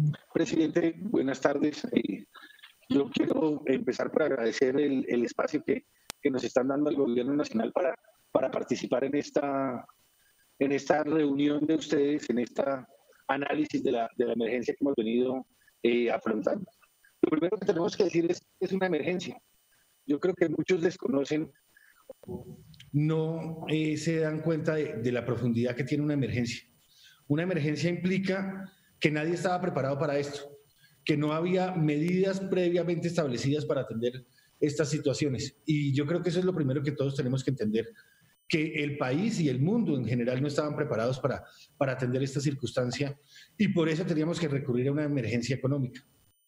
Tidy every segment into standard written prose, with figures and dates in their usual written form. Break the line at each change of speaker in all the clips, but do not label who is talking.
Presidente, buenas tardes. Yo quiero empezar por agradecer el espacio que nos están dando al Gobierno Nacional para participar en esta reunión de ustedes, en esta análisis de la emergencia que hemos venido afrontando. Lo primero que tenemos que decir es una emergencia. Yo creo que muchos desconocen, no se dan cuenta de la profundidad que tiene una emergencia. Una emergencia implica que nadie estaba preparado para esto, que no había medidas previamente establecidas para atender estas situaciones. Y yo creo que eso es lo primero que todos tenemos que entender, que el país y el mundo en general no estaban preparados para atender esta circunstancia y por eso teníamos que recurrir a una emergencia económica.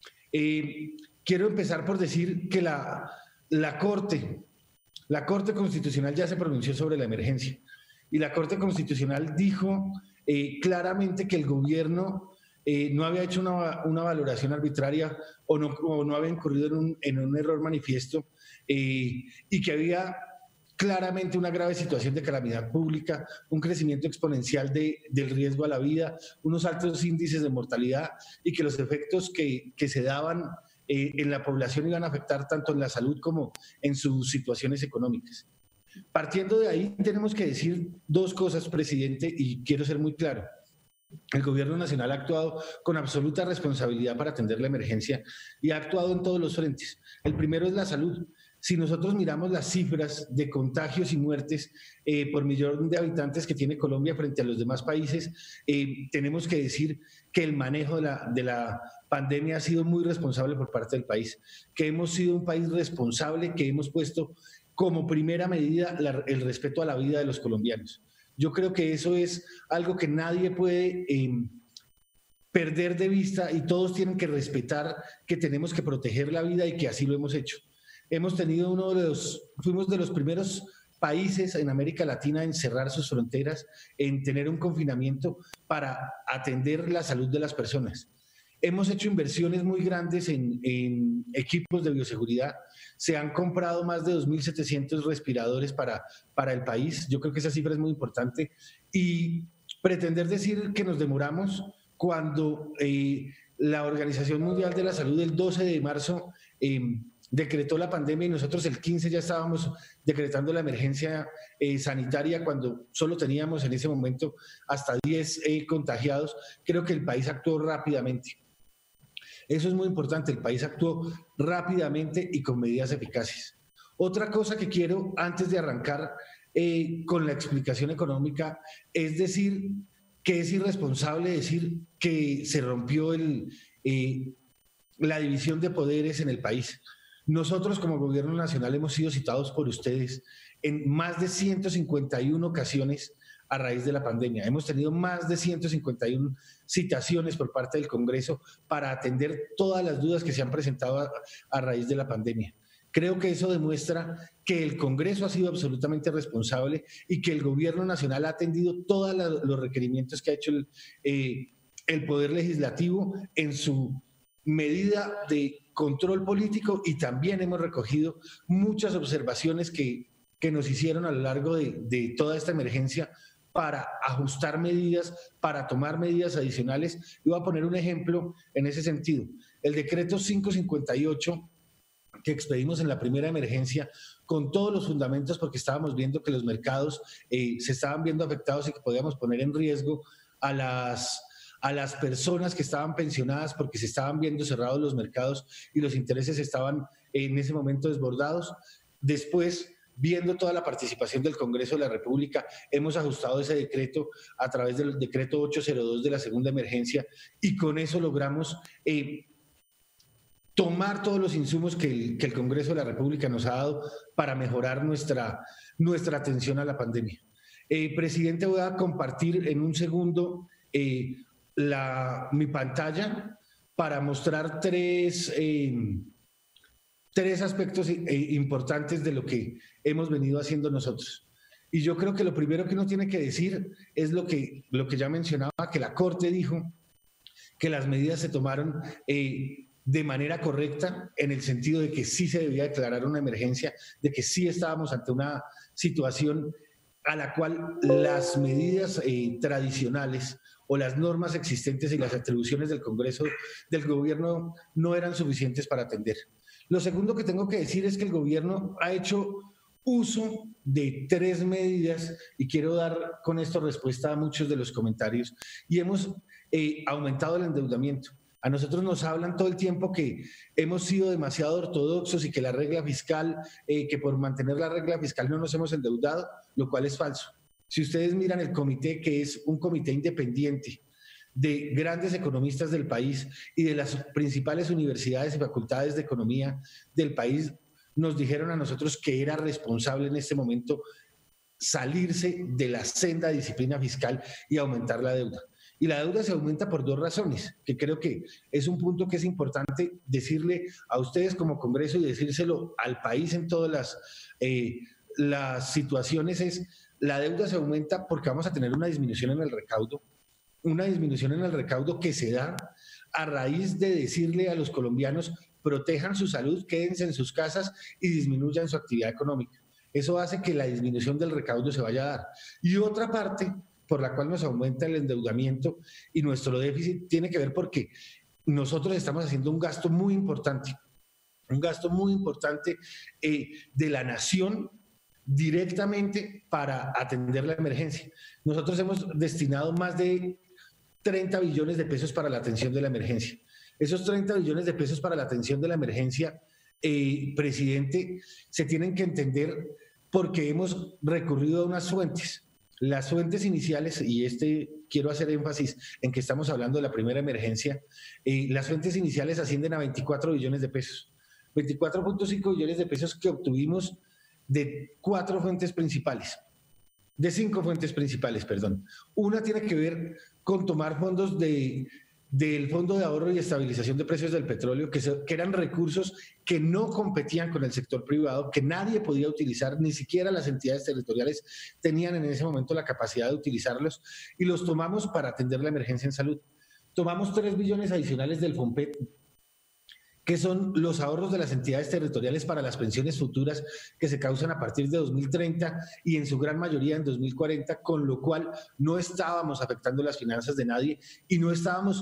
Quiero empezar por decir que la Corte Constitucional ya se pronunció sobre la emergencia y la Corte Constitucional dijo claramente que el gobierno no había hecho una valoración arbitraria o no había incurrido en un error manifiesto y que había claramente una grave situación de calamidad pública, un crecimiento exponencial del riesgo a la vida, unos altos índices de mortalidad y que los efectos que se daban en la población iban a afectar tanto en la salud como en sus situaciones económicas. Partiendo de ahí, tenemos que decir dos cosas, presidente, y quiero ser muy claro. El Gobierno Nacional ha actuado con absoluta responsabilidad para atender la emergencia y ha actuado en todos los frentes. El primero es la salud. Si nosotros miramos las cifras de contagios y muertes por millón de habitantes que tiene Colombia frente a los demás países, tenemos que decir que el manejo de la pandemia ha sido muy responsable por parte del país, que hemos sido un país responsable, que hemos puesto como primera medida el respeto a la vida de los colombianos. Yo creo que eso es algo que nadie puede perder de vista y todos tienen que respetar que tenemos que proteger la vida y que así lo hemos hecho. Hemos tenido fuimos de los primeros países en América Latina en cerrar sus fronteras, en tener un confinamiento para atender la salud de las personas. Hemos hecho inversiones muy grandes en equipos de bioseguridad. Se han comprado más de 2.700 respiradores para el país. Yo creo que esa cifra es muy importante. Y pretender decir que nos demoramos cuando la Organización Mundial de la Salud el 12 de marzo decretó la pandemia y nosotros el 15 ya estábamos decretando la emergencia sanitaria cuando solo teníamos en ese momento hasta 10 contagiados. Creo que el país actuó rápidamente. Eso es muy importante, el país actuó rápidamente y con medidas eficaces. Otra cosa que quiero, antes de arrancar con la explicación económica, es decir que es irresponsable decir que se rompió la división de poderes en el país. Nosotros como Gobierno Nacional hemos sido citados por ustedes en más de 151 ocasiones a raíz de la pandemia. Hemos tenido más de 151 citaciones por parte del Congreso para atender todas las dudas que se han presentado a raíz de la pandemia. Creo que eso demuestra que el Congreso ha sido absolutamente responsable y que el Gobierno Nacional ha atendido todos los requerimientos que ha hecho el Poder Legislativo en su medida de control político y también hemos recogido muchas observaciones que nos hicieron a lo largo de toda esta emergencia para ajustar medidas, para tomar medidas adicionales. Y voy a poner un ejemplo en ese sentido. El decreto 558 que expedimos en la primera emergencia con todos los fundamentos porque estábamos viendo que los mercados se estaban viendo afectados y que podíamos poner en riesgo a las personas que estaban pensionadas porque se estaban viendo cerrados los mercados y los intereses estaban en ese momento desbordados. Después, viendo toda la participación del Congreso de la República, hemos ajustado ese decreto a través del decreto 802 de la segunda emergencia y con eso logramos tomar todos los insumos que el Congreso de la República nos ha dado para mejorar nuestra atención a la pandemia. Presidente, voy a compartir en un segundo mi pantalla para mostrar tres aspectos importantes de lo que hemos venido haciendo nosotros. Y yo creo que lo primero que uno tiene que decir es lo que ya mencionaba, que la Corte dijo que las medidas se tomaron de manera correcta, en el sentido de que sí se debía declarar una emergencia, de que sí estábamos ante una situación a la cual las medidas tradicionales o las normas existentes y las atribuciones del Congreso, del gobierno, no eran suficientes para atender. Lo segundo que tengo que decir es que el gobierno ha hecho uso de 3 medidas, y quiero dar con esto respuesta a muchos de los comentarios, y hemos aumentado el endeudamiento. A nosotros nos hablan todo el tiempo que hemos sido demasiado ortodoxos y que la regla fiscal, que por mantener la regla fiscal no nos hemos endeudado, lo cual es falso. Si ustedes miran el comité, que es un comité independiente de grandes economistas del país y de las principales universidades y facultades de economía del país, nos dijeron a nosotros que era responsable en este momento salirse de la senda de disciplina fiscal y aumentar la deuda. Y la deuda se aumenta por 2 razones, que creo que es un punto que es importante decirle a ustedes como Congreso y decírselo al país en todas las situaciones. Es la deuda se aumenta porque vamos a tener una disminución en el recaudo que se da a raíz de decirle a los colombianos: protejan su salud, quédense en sus casas y disminuyan su actividad económica. Eso hace que la disminución del recaudo se vaya a dar. Y otra parte por la cual nos aumenta el endeudamiento y nuestro déficit tiene que ver porque nosotros estamos haciendo un gasto muy importante de la nación directamente para atender la emergencia. Nosotros hemos destinado más de 30 billones de pesos para la atención de la emergencia. Esos 30 billones de pesos para la atención de la emergencia, presidente, se tienen que entender porque hemos recurrido a unas fuentes. Las fuentes iniciales, y quiero hacer énfasis en que estamos hablando de la primera emergencia, las fuentes iniciales ascienden a 24 billones de pesos. 24.5 billones de pesos que obtuvimos de 5 fuentes principales. Una tiene que ver con tomar fondos del Fondo de Ahorro y Estabilización de Precios del Petróleo, que eran recursos que no competían con el sector privado, que nadie podía utilizar, ni siquiera las entidades territoriales tenían en ese momento la capacidad de utilizarlos, y los tomamos para atender la emergencia en salud. Tomamos 3 billones adicionales del FOMPET, que son los ahorros de las entidades territoriales para las pensiones futuras que se causan a partir de 2030 y en su gran mayoría en 2040, con lo cual no estábamos afectando las finanzas de nadie y no estábamos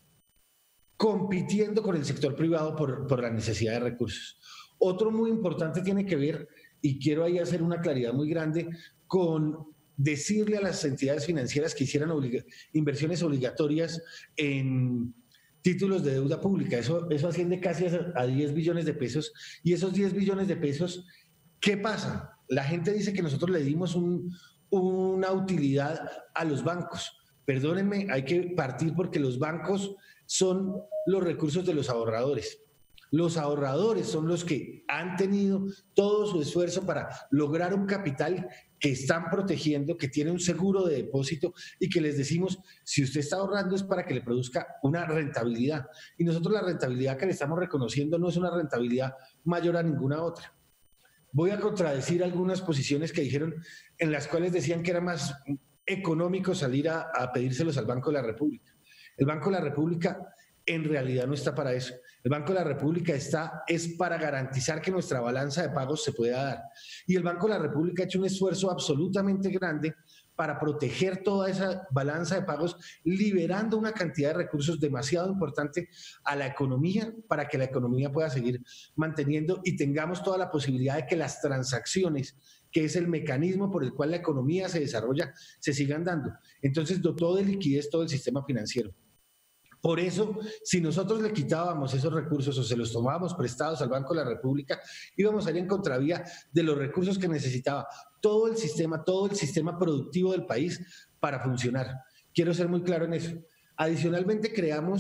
compitiendo con el sector privado por la necesidad de recursos. Otro muy importante tiene que ver, y quiero ahí hacer una claridad muy grande, con decirle a las entidades financieras que hicieran inversiones obligatorias en títulos de deuda pública. Eso asciende casi a 10 billones de pesos. Y esos 10 billones de pesos, ¿qué pasa? La gente dice que nosotros le dimos una utilidad a los bancos. Perdónenme, hay que partir porque los bancos son los recursos de los ahorradores. Los ahorradores son los que han tenido todo su esfuerzo para lograr un capital que están protegiendo, que tiene un seguro de depósito y que les decimos, si usted está ahorrando es para que le produzca una rentabilidad. Y nosotros la rentabilidad que le estamos reconociendo no es una rentabilidad mayor a ninguna otra. Voy a contradecir algunas posiciones que dijeron, en las cuales decían que era más económico salir a pedírselos al Banco de la República. El Banco de la República en realidad no está para eso. El Banco de la República es para garantizar que nuestra balanza de pagos se pueda dar. Y el Banco de la República ha hecho un esfuerzo absolutamente grande para proteger toda esa balanza de pagos, liberando una cantidad de recursos demasiado importante a la economía para que la economía pueda seguir manteniendo y tengamos toda la posibilidad de que las transacciones, que es el mecanismo por el cual la economía se desarrolla, se sigan dando. Entonces dotó de liquidez todo el sistema financiero. Por eso, si nosotros le quitábamos esos recursos o se los tomábamos prestados al Banco de la República, íbamos a ir en contravía de los recursos que necesitaba todo el sistema productivo del país para funcionar. Quiero ser muy claro en eso. Adicionalmente,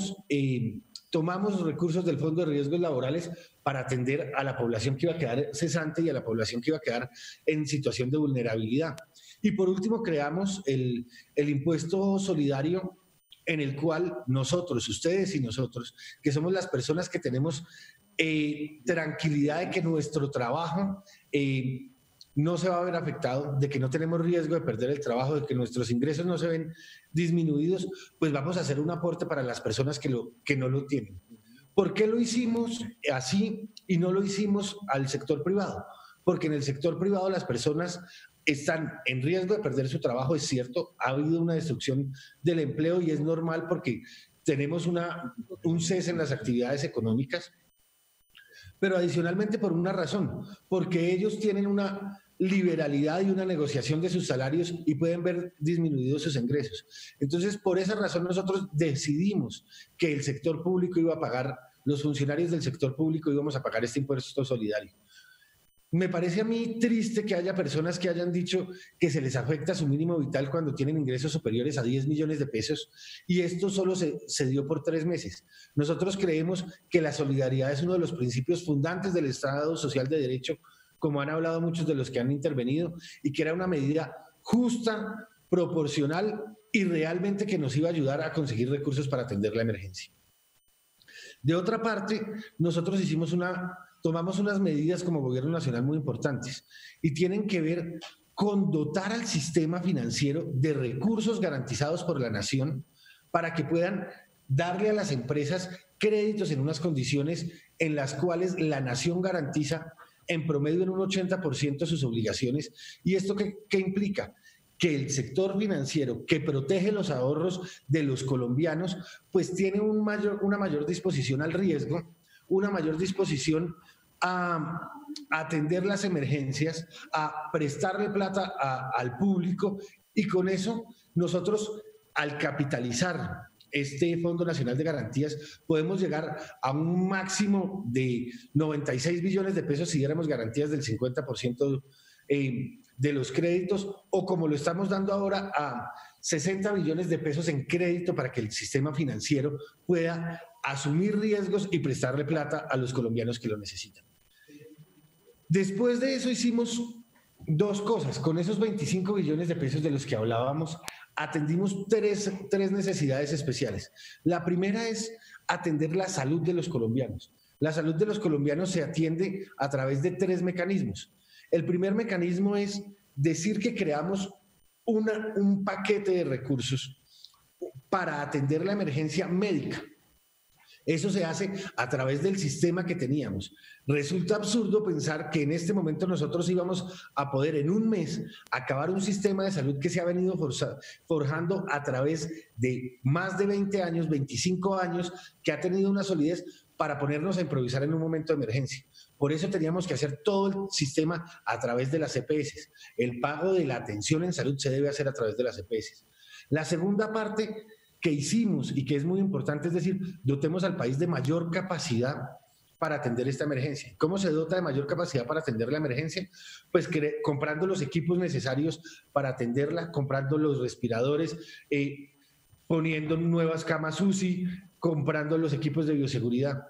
tomamos recursos del Fondo de Riesgos Laborales para atender a la población que iba a quedar cesante y a la población que iba a quedar en situación de vulnerabilidad. Y por último, creamos el impuesto solidario, en el cual nosotros, ustedes y nosotros, que somos las personas que tenemos tranquilidad de que nuestro trabajo no se va a ver afectado, de que no tenemos riesgo de perder el trabajo, de que nuestros ingresos no se ven disminuidos, pues vamos a hacer un aporte para las personas que no lo tienen. ¿Por qué lo hicimos así y no lo hicimos al sector privado? Porque en el sector privado las personas están en riesgo de perder su trabajo, es cierto, ha habido una destrucción del empleo y es normal porque tenemos un cese en las actividades económicas, pero adicionalmente por una razón, porque ellos tienen una liberalidad y una negociación de sus salarios y pueden ver disminuidos sus ingresos. Entonces, por esa razón nosotros decidimos que el sector público iba a pagar, los funcionarios del sector público íbamos a pagar este impuesto solidario. Me parece a mí triste que haya personas que hayan dicho que se les afecta su mínimo vital cuando tienen ingresos superiores a 10 millones de pesos y esto solo se dio por 3 meses. Nosotros creemos que la solidaridad es uno de los principios fundantes del Estado social de derecho, como han hablado muchos de los que han intervenido, y que era una medida justa, proporcional y realmente que nos iba a ayudar a conseguir recursos para atender la emergencia. De otra parte, nosotros tomamos unas medidas como gobierno nacional muy importantes y tienen que ver con dotar al sistema financiero de recursos garantizados por la nación para que puedan darle a las empresas créditos en unas condiciones en las cuales la nación garantiza en promedio en un 80% sus obligaciones. ¿Y esto qué implica? Que el sector financiero que protege los ahorros de los colombianos, pues tiene una mayor disposición al riesgo, una mayor disposición a atender las emergencias, a prestarle plata al público, y con eso nosotros, al capitalizar este Fondo Nacional de Garantías, podemos llegar a un máximo de 96 billones de pesos si diéramos garantías del 50% de los créditos, o como lo estamos dando ahora, a 60 billones de pesos en crédito para que el sistema financiero pueda asumir riesgos y prestarle plata a los colombianos que lo necesitan. Después de eso hicimos dos cosas. Con esos 25 billones de pesos de los que hablábamos, atendimos tres necesidades especiales. La primera es atender la salud de los colombianos. La salud de los colombianos se atiende a través de 3 mecanismos. El primer mecanismo es decir que creamos un paquete de recursos para atender la emergencia médica. Eso se hace a través del sistema que teníamos. Resulta absurdo pensar que en este momento nosotros íbamos a poder en un mes acabar un sistema de salud que se ha venido forjando a través de más de 20 años, 25 años, que ha tenido una solidez para ponernos a improvisar en un momento de emergencia. Por eso teníamos que hacer todo el sistema a través de las EPS. El pago de la atención en salud se debe hacer a través de las EPS. La segunda parte que hicimos y que es muy importante, es decir, dotemos al país de mayor capacidad para atender esta emergencia. ¿Cómo se dota de mayor capacidad para atender la emergencia? Pues comprando los equipos necesarios para atenderla, comprando los respiradores, poniendo nuevas camas UCI, comprando los equipos de bioseguridad.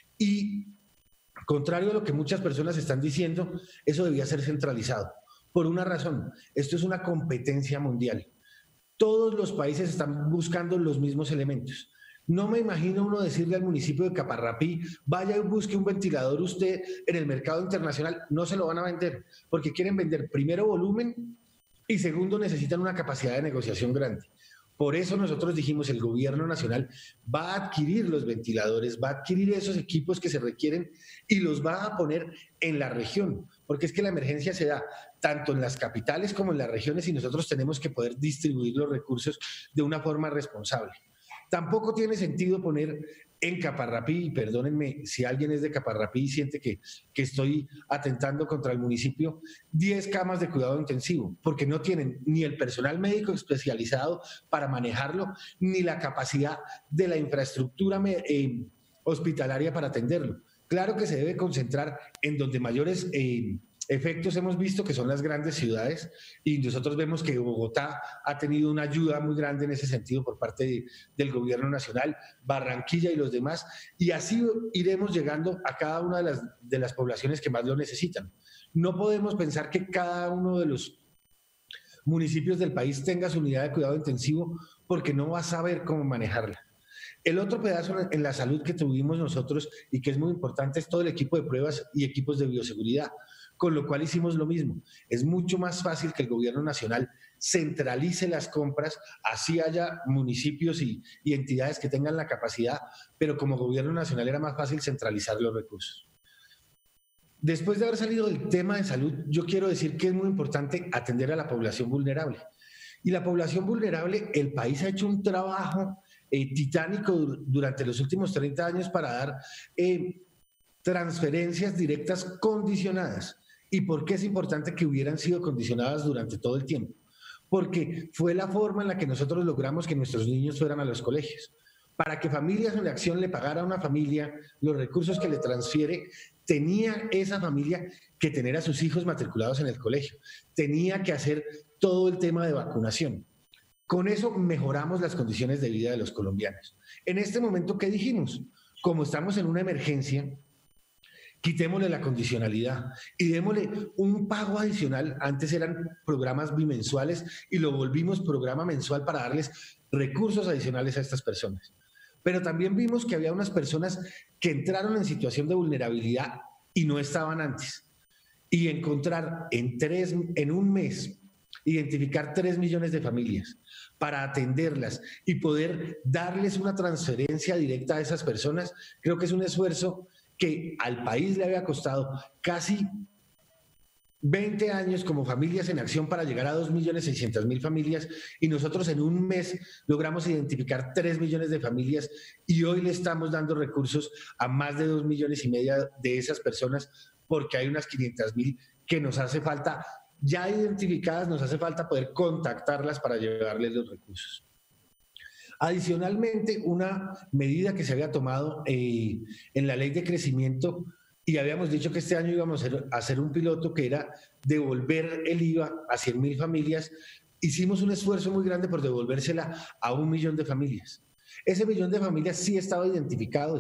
Y contrario a lo que muchas personas están diciendo, eso debía ser centralizado. Por una razón, esto es una competencia mundial. Todos los países están buscando los mismos elementos. No me imagino uno decirle al municipio de Caparrapí, vaya y busque un ventilador usted en el mercado internacional. No se lo van a vender, porque quieren vender primero volumen y segundo necesitan una capacidad de negociación grande. Por eso nosotros dijimos, el gobierno nacional va a adquirir los ventiladores, va a adquirir esos equipos que se requieren y los va a poner en la región, porque es que la emergencia se da tanto en las capitales como en las regiones y nosotros tenemos que poder distribuir los recursos de una forma responsable. Tampoco tiene sentido poner en Caparrapí, y perdónenme si alguien es de Caparrapí y siente que estoy atentando contra el municipio, 10 camas de cuidado intensivo, porque no tienen ni el personal médico especializado para manejarlo, ni la capacidad de la infraestructura hospitalaria para atenderlo. Claro que se debe concentrar en donde mayores efectos hemos visto, que son las grandes ciudades, y nosotros vemos que Bogotá ha tenido una ayuda muy grande en ese sentido por parte del gobierno nacional, Barranquilla y los demás, y así iremos llegando a cada una de las poblaciones que más lo necesitan. No podemos pensar que cada uno de los municipios del país tenga su unidad de cuidado intensivo porque no va a saber cómo manejarla. El otro pedazo en la salud que tuvimos nosotros y que es muy importante es todo el equipo de pruebas y equipos de bioseguridad, con lo cual hicimos lo mismo. Es mucho más fácil que el gobierno nacional centralice las compras, así haya municipios y entidades que tengan la capacidad, pero como gobierno nacional era más fácil centralizar los recursos. Después de haber salido del tema de salud, yo quiero decir que es muy importante atender a la población vulnerable. Y la población vulnerable, el país ha hecho un trabajo titánico durante los últimos 30 años para dar transferencias directas condicionadas. ¿Y por qué es importante que hubieran sido condicionadas durante todo el tiempo? Porque fue la forma en la que nosotros logramos que nuestros niños fueran a los colegios. Para que Familias en Acción le pagara a una familia los recursos que le transfiere, tenía esa familia que tener a sus hijos matriculados en el colegio, tenía que hacer todo el tema de vacunación. Con eso mejoramos las condiciones de vida de los colombianos. En este momento, ¿qué dijimos? Como estamos en una emergencia, quitémosle la condicionalidad y démosle un pago adicional. Antes eran programas bimensuales y lo volvimos programa mensual para darles recursos adicionales a estas personas. Pero también vimos que había unas personas que entraron en situación de vulnerabilidad y no estaban antes. Y encontrar en un mes, identificar 3 millones de familias para atenderlas y poder darles una transferencia directa a esas personas, creo que es un esfuerzo que al país le había costado casi 20 años como Familias en Acción para llegar a 2.600.000 familias, y nosotros en un mes logramos identificar 3 millones de familias y hoy le estamos dando recursos a más de 2,5 millones de esas personas, porque hay unas 500.000 que nos hace falta, ya identificadas, nos hace falta poder contactarlas para llevarles los recursos. Adicionalmente, una medida que se había tomado en la ley de crecimiento, y habíamos dicho que este año íbamos a hacer un piloto que era devolver el IVA a 100.000 familias. Hicimos un esfuerzo muy grande por devolvérsela a 1 millón de familias. Ese 1 millón de familias sí estaba identificado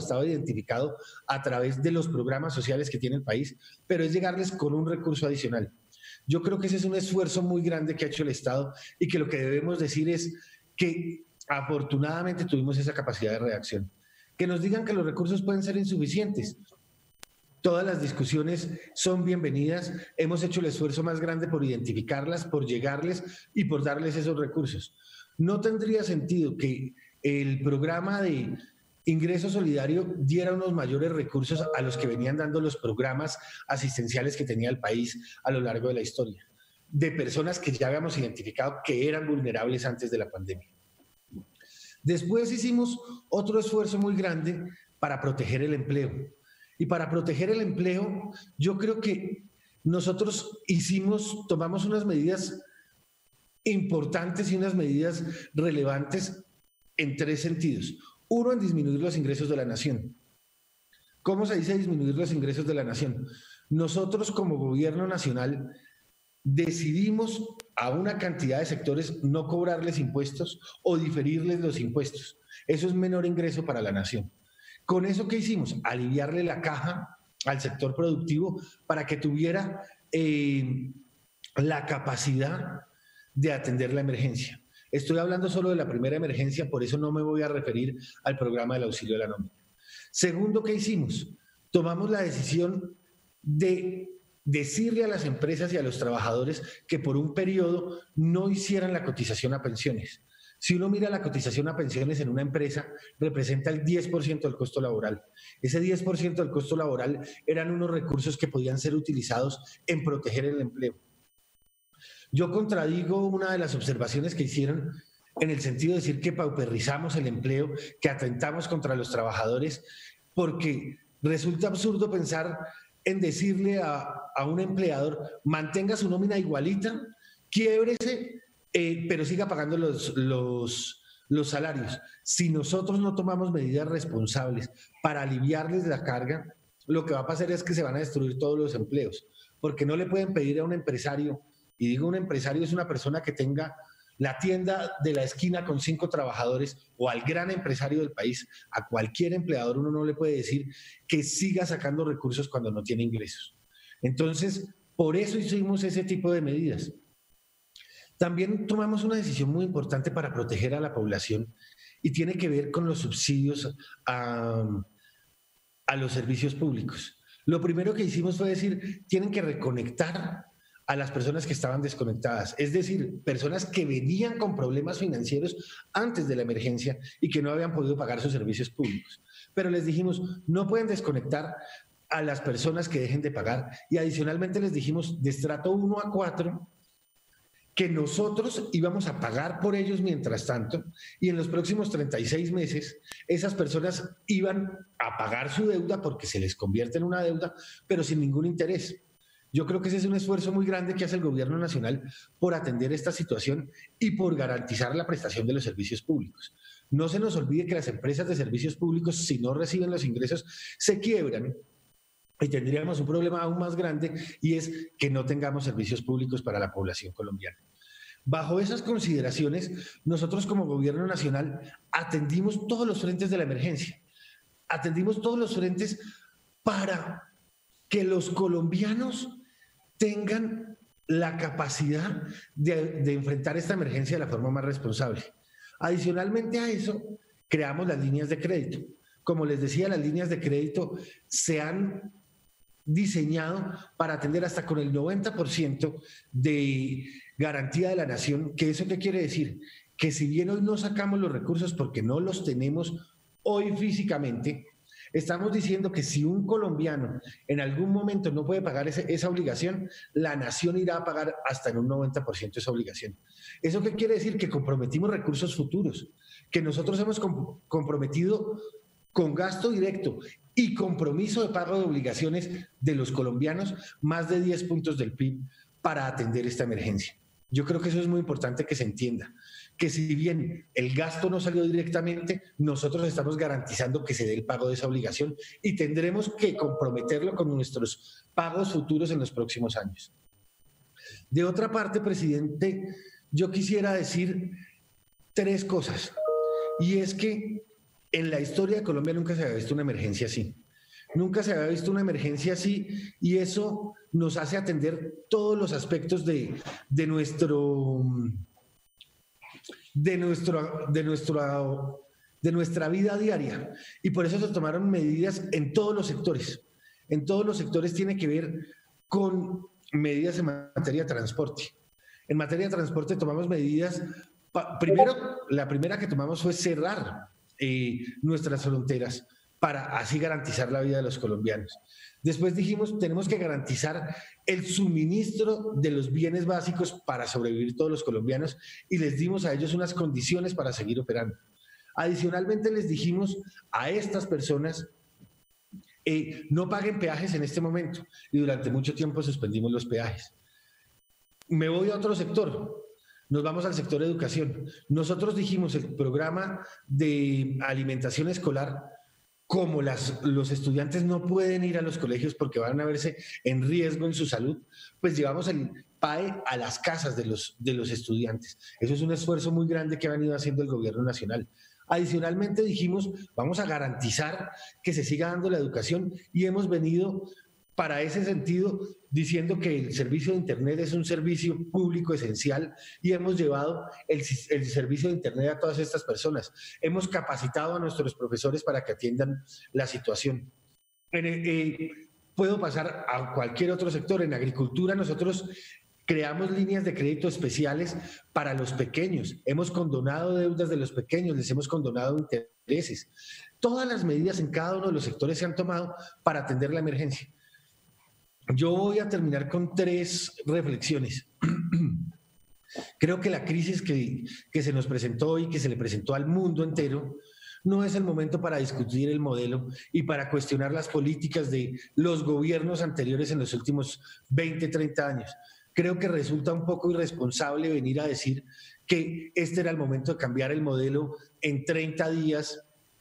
a través de los programas sociales que tiene el país, pero es llegarles con un recurso adicional. Yo creo que ese es un esfuerzo muy grande que ha hecho el Estado y que lo que debemos decir es que afortunadamente tuvimos esa capacidad de reacción. Que nos digan que los recursos pueden ser insuficientes. Todas las discusiones son bienvenidas. Hemos hecho el esfuerzo más grande por identificarlas, por llegarles y por darles esos recursos. No tendría sentido que el programa de ingreso solidario diera unos mayores recursos a los que venían dando los programas asistenciales que tenía el país a lo largo de la historia, de personas que ya habíamos identificado que eran vulnerables antes de la pandemia. Después hicimos otro esfuerzo muy grande para proteger el empleo. Y para proteger el empleo, yo creo que nosotros tomamos unas medidas importantes y unas medidas relevantes en 3 sentidos. Uno, en disminuir los ingresos de la nación. ¿Cómo se dice disminuir los ingresos de la nación? Nosotros como gobierno nacional decidimos a una cantidad de sectores no cobrarles impuestos o diferirles los impuestos. Eso es menor ingreso para la nación. Con eso, ¿qué hicimos? Aliviarle la caja al sector productivo para que tuviera la capacidad de atender la emergencia. Estoy hablando solo de la primera emergencia, por eso no me voy a referir al programa del auxilio de la nómina. Segundo, ¿qué hicimos? Tomamos la decisión de decirle a las empresas y a los trabajadores que por un periodo no hicieran la cotización a pensiones. Si uno mira la cotización a pensiones en una empresa, representa el 10% del costo laboral. Ese 10% del costo laboral eran unos recursos que podían ser utilizados en proteger el empleo. Yo contradigo una de las observaciones que hicieron en el sentido de decir que pauperizamos el empleo, que atentamos contra los trabajadores, porque resulta absurdo pensar en decirle a un empleador, mantenga su nómina igualita, quiébrese, pero siga pagando los salarios. Si nosotros no tomamos medidas responsables para aliviarles la carga, lo que va a pasar es que se van a destruir todos los empleos, porque no le pueden pedir a un empresario, y digo un empresario es una persona que tenga la tienda de la esquina con 5 trabajadores, o al gran empresario del país, a cualquier empleador uno no le puede decir que siga sacando recursos cuando no tiene ingresos. Entonces, por eso hicimos ese tipo de medidas. También tomamos una decisión muy importante para proteger a la población y tiene que ver con los subsidios a los servicios públicos. Lo primero que hicimos fue decir, tienen que reconectar a las personas que estaban desconectadas, es decir, personas que venían con problemas financieros antes de la emergencia y que no habían podido pagar sus servicios públicos. Pero les dijimos, no pueden desconectar a las personas que dejen de pagar. Y adicionalmente les dijimos de estrato 1 a 4 que nosotros íbamos a pagar por ellos mientras tanto, y en los próximos 36 meses esas personas iban a pagar su deuda porque se les convierte en una deuda, pero sin ningún interés. Yo creo que ese es un esfuerzo muy grande que hace el gobierno nacional por atender esta situación y por garantizar la prestación de los servicios públicos. No se nos olvide que las empresas de servicios públicos, si no reciben los ingresos, se quiebran y tendríamos un problema aún más grande, y es que no tengamos servicios públicos para la población colombiana. Bajo esas consideraciones, nosotros como gobierno nacional atendimos todos los frentes de la emergencia, atendimos todos los frentes para que los colombianos tengan la capacidad de enfrentar esta emergencia de la forma más responsable. Adicionalmente a eso, creamos las líneas de crédito. Como les decía, las líneas de crédito se han diseñado para atender hasta con el 90% de garantía de la nación. ¿Que eso qué quiere decir? Que si bien hoy no sacamos los recursos porque no los tenemos hoy físicamente, estamos diciendo que si un colombiano en algún momento no puede pagar esa obligación, la nación irá a pagar hasta en un 90% esa obligación. ¿Eso qué quiere decir? Que comprometimos recursos futuros, que nosotros hemos comprometido con gasto directo y compromiso de pago de obligaciones de los colombianos más de 10 puntos del PIB para atender esta emergencia. Yo creo que eso es muy importante que se entienda, que si bien el gasto no salió directamente, nosotros estamos garantizando que se dé el pago de esa obligación y tendremos que comprometerlo con nuestros pagos futuros en los próximos años. De otra parte, presidente, yo quisiera decir 3 cosas, y es que en la historia de Colombia nunca se había visto una emergencia así. Nunca se había visto una emergencia así, y eso nos hace atender todos los aspectos de nuestra vida diaria. Y por eso se tomaron medidas en todos los sectores. En todos los sectores tiene que ver con medidas en materia de transporte. En materia de transporte tomamos medidas. Primero, la primera que tomamos fue cerrar nuestras fronteras para así garantizar la vida de los colombianos. Después dijimos, tenemos que garantizar el suministro de los bienes básicos para sobrevivir todos los colombianos, y les dimos a ellos unas condiciones para seguir operando. Adicionalmente les dijimos a estas personas, no paguen peajes en este momento, y durante mucho tiempo suspendimos los peajes. Me voy a otro sector. Nos vamos al sector educación. Nosotros dijimos el programa de alimentación escolar, como los estudiantes no pueden ir a los colegios porque van a verse en riesgo en su salud, pues llevamos el PAE a las casas de los estudiantes. Eso es un esfuerzo muy grande que ha venido haciendo el gobierno nacional. Adicionalmente dijimos, vamos a garantizar que se siga dando la educación, y hemos venido para ese sentido diciendo que el servicio de Internet es un servicio público esencial, y hemos llevado el servicio de Internet a todas estas personas. Hemos capacitado a nuestros profesores para que atiendan la situación. Puedo pasar a cualquier otro sector. En agricultura nosotros creamos líneas de crédito especiales para los pequeños. Hemos condonado deudas de los pequeños, les hemos condonado intereses. Todas las medidas en cada uno de los sectores se han tomado para atender la emergencia. Yo voy a terminar con 3 reflexiones. Creo que la crisis que se nos presentó y que se le presentó al mundo entero no es el momento para discutir el modelo y para cuestionar las políticas de los gobiernos anteriores en los últimos 20, 30 años. Creo que resulta un poco irresponsable venir a decir que este era el momento de cambiar el modelo en 30 días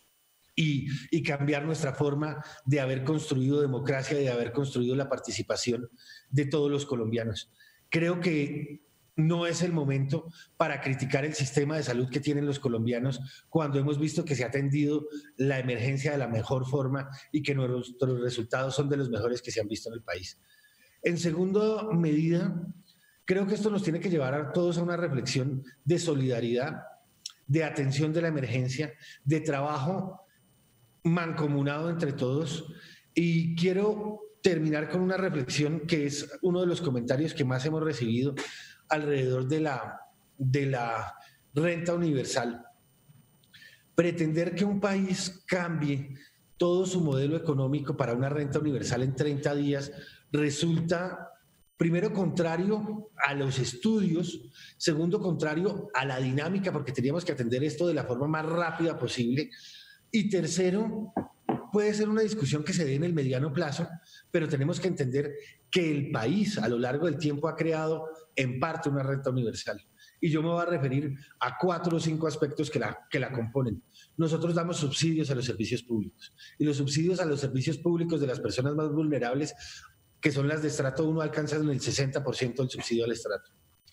y cambiar nuestra forma de haber construido democracia, de haber construido la participación de todos los colombianos. Creo que no es el momento para criticar el sistema de salud que tienen los colombianos, cuando hemos visto que se ha atendido la emergencia de la mejor forma y que nuestros resultados son de los mejores que se han visto en el país. En segunda medida, creo que esto nos tiene que llevar a todos a una reflexión de solidaridad, de atención de la emergencia, de trabajo mancomunado entre todos. Y quiero terminar con una reflexión que es uno de los comentarios que más hemos recibido alrededor de la renta universal. Pretender que un país cambie todo su modelo económico para una renta universal en 30 días resulta, primero, contrario a los estudios, segundo, contrario a la dinámica, porque teníamos que atender esto de la forma más rápida posible, y tercero, puede ser una discusión que se dé en el mediano plazo, pero tenemos que entender que el país a lo largo del tiempo ha creado en parte una renta universal. Y yo me voy a referir a 4 o 5 aspectos que la componen. Nosotros damos subsidios a los servicios públicos, y los subsidios a los servicios públicos de las personas más vulnerables, que son las de estrato 1, alcanzan el 60% del subsidio al estrato,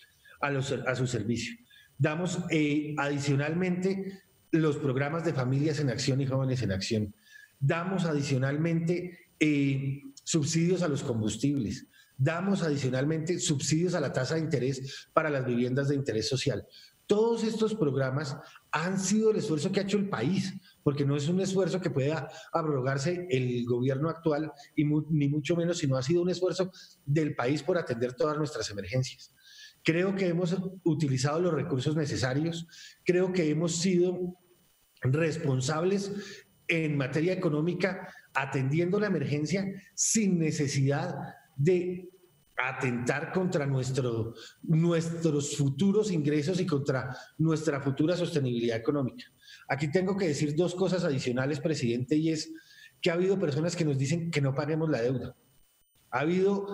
a su servicio. Damos adicionalmente los programas de familias en acción y jóvenes en acción. Damos adicionalmente subsidios a los combustibles. Damos adicionalmente subsidios a la tasa de interés para las viviendas de interés social. Todos estos programas han sido el esfuerzo que ha hecho el país, porque no es un esfuerzo que pueda abrogarse el gobierno actual, ni mucho menos, sino ha sido un esfuerzo del país por atender todas nuestras emergencias. Creo que hemos utilizado los recursos necesarios, creo que hemos sido responsables en materia económica atendiendo la emergencia sin necesidad de atentar contra nuestros futuros ingresos y contra nuestra futura sostenibilidad económica. Aquí tengo que decir 2 cosas adicionales, presidente, y es que ha habido personas que nos dicen que no paguemos la deuda. Ha habido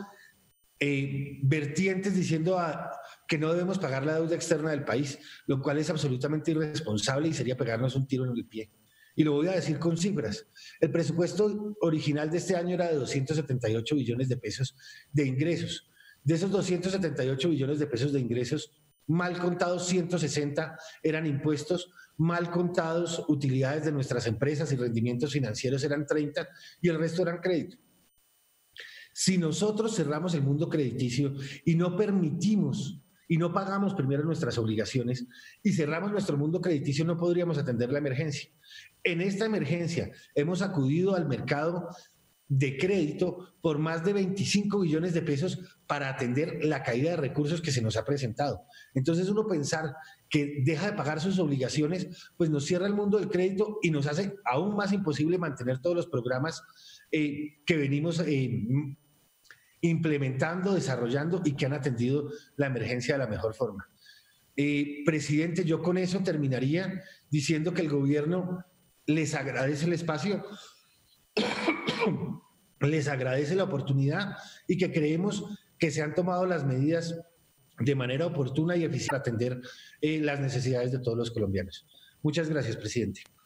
vertientes diciendo que no debemos pagar la deuda externa del país, lo cual es absolutamente irresponsable y sería pegarnos un tiro en el pie. Y lo voy a decir con cifras. El presupuesto original de este año era de 278 billones de pesos de ingresos. De esos 278 billones de pesos de ingresos, mal contados 160 eran impuestos, mal contados utilidades de nuestras empresas y rendimientos financieros eran 30 y el resto eran crédito. Si nosotros cerramos el mundo crediticio y no permitimos y no pagamos primero nuestras obligaciones y cerramos nuestro mundo crediticio, no podríamos atender la emergencia. En esta emergencia hemos acudido al mercado de crédito por más de 25 billones de pesos para atender la caída de recursos que se nos ha presentado. Entonces uno pensar que deja de pagar sus obligaciones, pues nos cierra el mundo del crédito y nos hace aún más imposible mantener todos los programas que venimos implementando, desarrollando y que han atendido la emergencia de la mejor forma. Presidente, yo con eso terminaría diciendo que el gobierno les agradece el espacio, les agradece la oportunidad y que creemos que se han tomado las medidas de manera oportuna y eficiente para atender las necesidades de todos los colombianos. Muchas gracias, presidente.